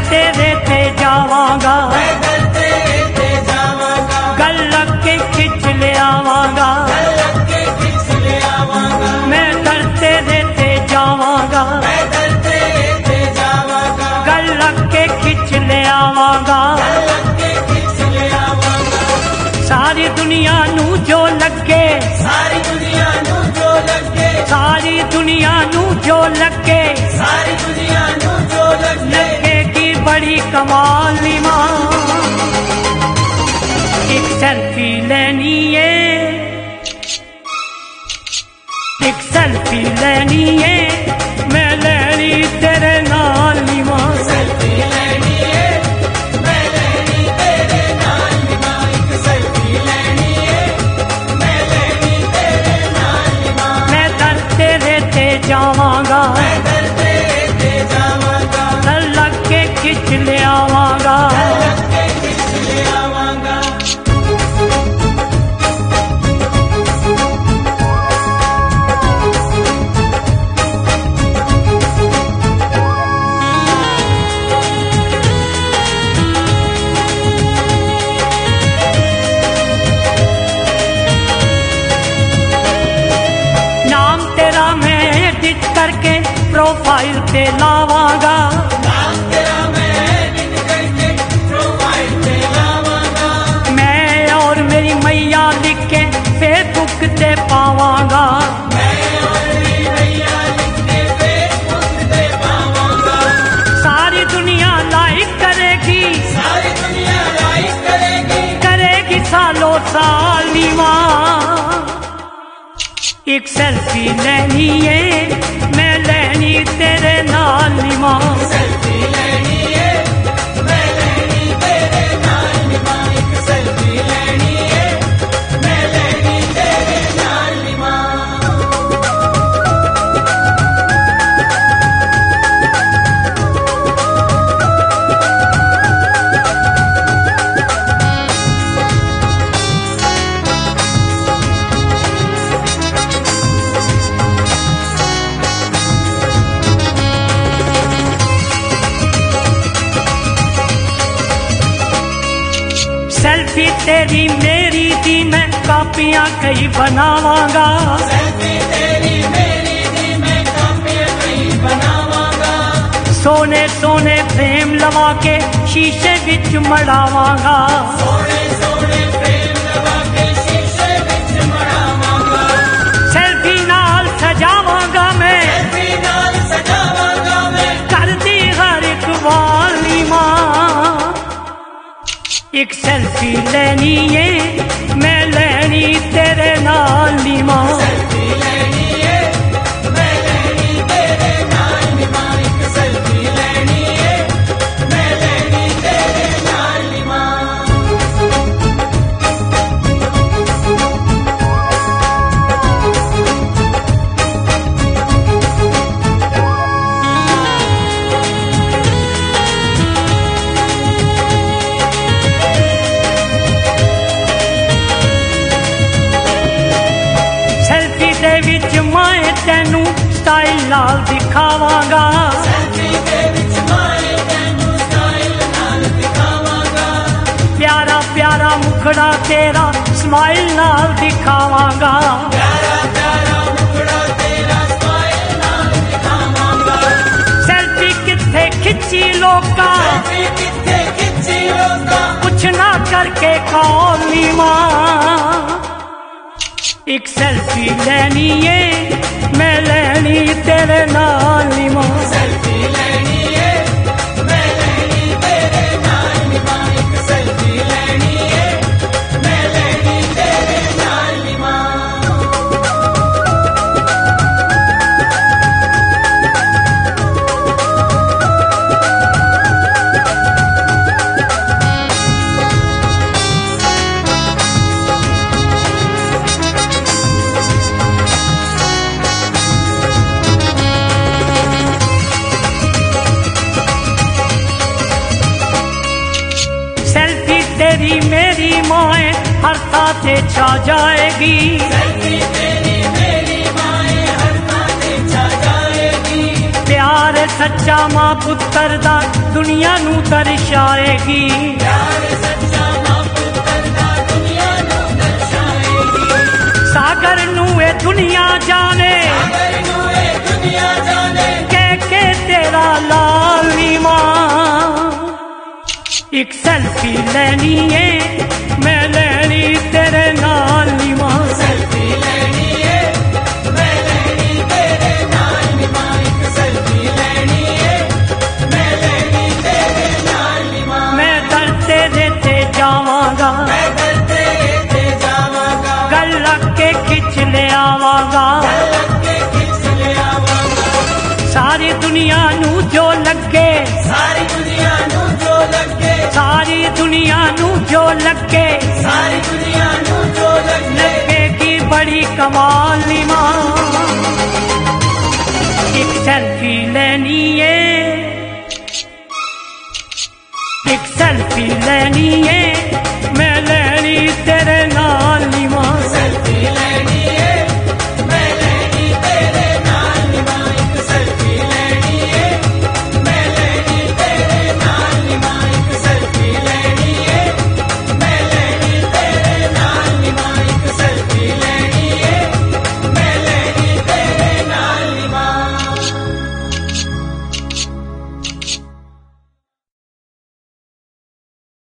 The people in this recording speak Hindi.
तेरे ते जावांगा, गल लग के खिंच ले आवांगा, मैं दर तेरे ते जावांगा, गल लग के खिंच ले आवांगा। सारी दुनिया नू जो लगे, सारी दुनिया नू जो लगे, सारी दुनिया नू जो लगे, सारी दुनिया नू जो लगे, लगेगी बड़ी कमाली मां। एक सेल्फी लेनी है, एक सेल्फी लेनी है, मैं लेनी तेरे नाल नी मां। सेल्फी लेनी है, मैं लेनी तेरे नाल नी मां। एक सेल्फी लेनी है, मैं लेनी तेरे नाल नी मां। मैं दर तेरे ते जावांगा, मैं दर तेरे ते जावांगा, दर लग के खिंच ले आवांगा, दर लग के खिंच ले आवांगा। करके प्रोफाइल पे लावांगा, नाम तेरा मैं एडिट करके प्रोफाइल पे लावांगा। मैं और मेरी मैया लिख के फेसबुक पे पावांगा, मैं और मेरी मैया लिख के फेसबुक पे पावांगा। सारी दुनिया लाइक करेगी, सारी दुनिया लाइक करेगी, करेगी सालों साल नी मां। एक सेल्फी लेनी है, मैं लेनी तेरे नाल नी मां। सेल्फी लेनी है, मैं लेनी तेरे नाल नी मां। एक सेल्फी लेनी है, मैं लेनी तेरे नाल नी मां। सेल्फी तेरी मेरी दी मैं कापियां कई बनावांगा, सेल्फी तेरी मेरी दी मैं कापियां कई बनावांगा। सोने सोने फ्रेम लवा के शीशे विच मड़ावांगा, सोने सोने फ्रेम लवा के शीशे विच मड़ावांगा। सेल्फी नाल सजावांगा मैं, सेल्फी नाल सजावांगा मैं, करदी हर एक वाली मां। एक सेल्फी लेनी है, मैं लेनी तेरे नाल नी मां। सेल्फी लेनी है, मैं लेनी तेरे नाल नी मां। एक सेल्फी लेनी है, मैं लेनी तेरे नाल नी मां। तेनू स्टाइल नाल दिखावांगा, सेल्फी दे विच मैं तेनू स्टाइल नाल दिखावांगा। प्यारा प्यारा मुखड़ा तेरा स्माइल नाल दिखावांगा, प्यारा प्यारा मुखड़ा तेरा स्माइल नाल दिखावांगा। सेल्फी किथे खिंची लोका, सेल्फी किथे खिंची लोका, कुछ ना करके कॉल नी मां। एक सेल्फी लेनी है, मैं लेनी तेरे नाल नी मां। सेल्फी लेनी है, मैं लेनी तेरे नाल नी मां। एक सेल्फी लेनी है, मैं लेनी तेरे नाल नी मां। तेरी मेरी माए हर ताते छा जाएगी, सेल्फी तेरी मेरी माए हर ताते छा जाएगी। प्यार सच्चा मां पुत्र दा दुनिया नू दर्शाएगी। प्यार सच्चा मां पुत्र दा दुनिया नू दर्शाएगी। सागर नू ए दुनिया जाने, सागर नू ए दुनिया जाने, के तेरा लाल नीमा। एक सेल्फी लेनी है मैं लेनी तेरे नाल नीमा। सेल्फी लेनी है मैं लेनी तेरे नाल नीमा। एक सेल्फी लेनी है मैं लेनी तेरे नाल नीमा। मैं दर तेरे ते जावांगा, मैं दर तेरे ते जावांगा। गल लग के खिच ले आवांगा, गल लग के खिच ले आवांगा। सारी दुनिया नू जो लगे, सारी दुनिया नू जो लगे, सारी दुनिया नू जो लगे, सारी दुनिया नू जो लगेगी बड़ी कमाल नीमा। एक सेल्फी लेनी है, एक सेल्फी लेनी है